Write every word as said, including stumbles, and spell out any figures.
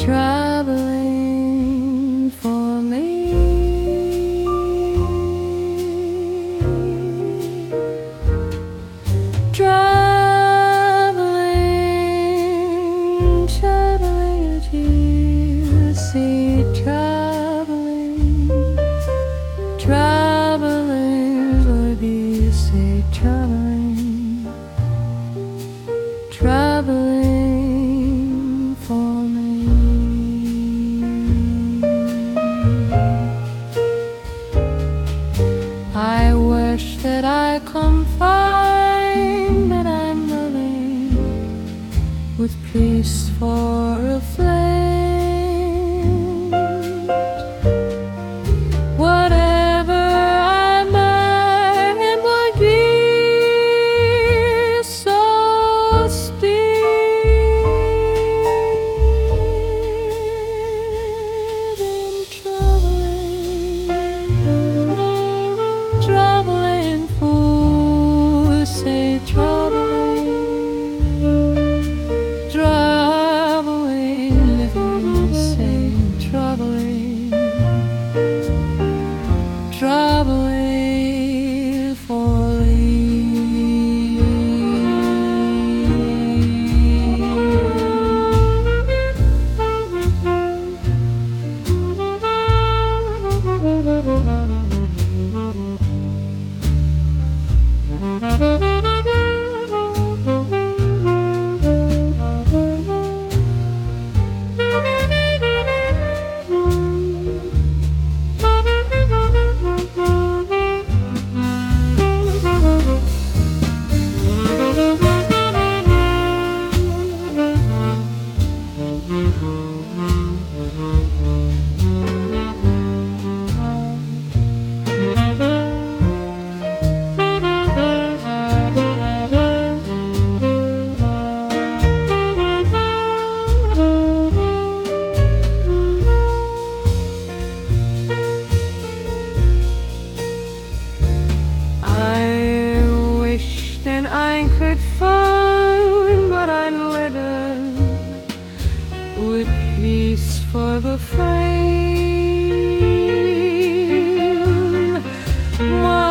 traveling for me. Traveling, traveling to see, traveling, traveling for thee, say traveling, traveling for me. I wish that I come find that I'm loving with peace for a flame. Whatever I might, it might be so steep in traveling, traveling fools say traveling, traveling living say traveling, traveling for I could find what I'd little with peace for the frame.